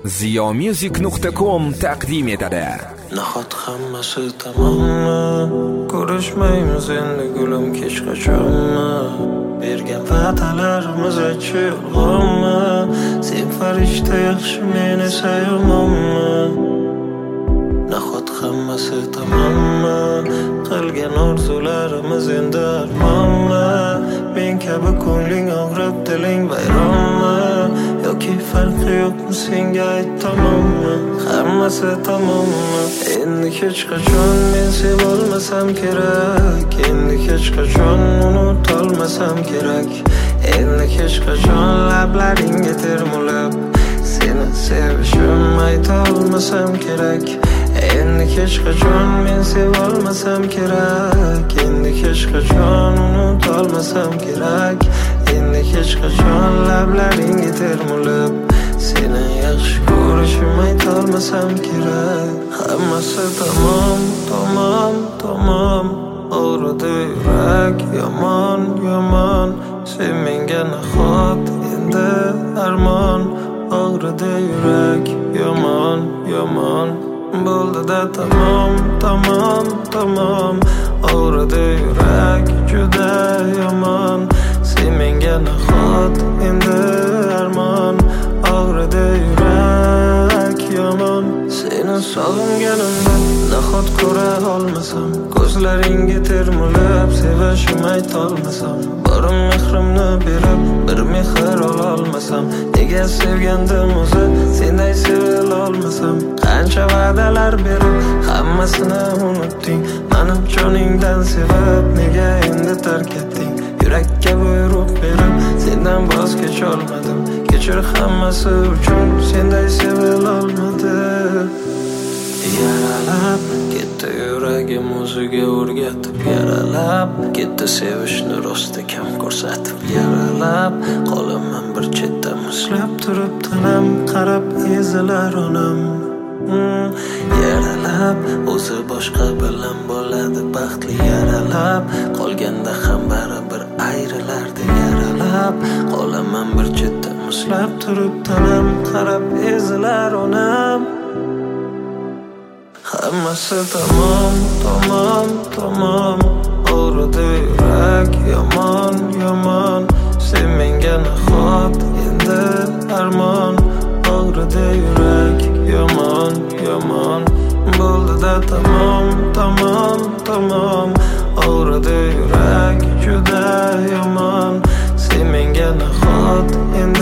ziyomusic.com taqdim etadi. Nahot hammasi tamommi? Ko'rishmaymiz endi gulim kech qachonmi? Bergan va'dalarimiz achchiqmi? Sen farishta yaxshi, men esa yomonmi? Nahot hammasi tamommi? Qilgan orzularimiz endi armonmi? Men kabi ko'ngling og'rib, diling vayronmi? Yoki farqi yo'qmi, senga ayt tamommi? Hammasi tamommi? Endi hech qachon men sevolmasam kerak. Endi hech qachon unutolmasam kerak. Endi hech qachon lablaringga termulib seni sevishim aytolmasam kerak. Endi hech qachon men sevolmasam kerak. Endi hech qachon unutolmasam kerak. Endi hech qachon lablaringga termulib seni yaxshi ko'rishim aytolmasam kerak. Hammasi tamom, tamom, tamom. Og'ridi yurak, yomon, yomon. Sen menga nahot endi armon. Og'ridi yurak, yomon, yomon. Bo'ldi-da tamom, tamom, tamom. Og'ridi yurak, juda yomon. Sen menga nahot endi armon. Og'ridi yurak, yomon. Seni sog'inganimda nahot ko'ra olmasam, ko'zlaringga termulib sevishim aytolmasam, borim mehrimni berib bir mehr ololmasam, nega sevgandim o'zi senday sevilolmasam? Qancha va'dalar berib hammasini unutding, mani joningdan sevib nega endi tark etding? Yurakka buyruq berib sendan voz kecholmadim, kechir hammasi uchun senday sevilolmadim. Yaralab ketdi yuragim o'ziga o'rgatib, yaralab ketdi sevishni rosti kam ko'rsatib, yaralab qolaman bir chetda muslab turib tanam qarab ezilar onam. Yaralab o'zi boshqa bilan bo'ladi baxtli, yaralab qolganda ham baribir ayrilardi, yaralab qolaman bir chetda muslab turib tanam qarab ezilar onam. Hammasi tamom, tamom, tamom. Og'ridi yurak, yomon, yomon. Sen menga nahot endi armon. Og'ridi yurak, yomon, yomon. Bo'ldi-da tamom, tamom, tamom. Og'ridi yurak, juda yomon. Sen menga nahot endi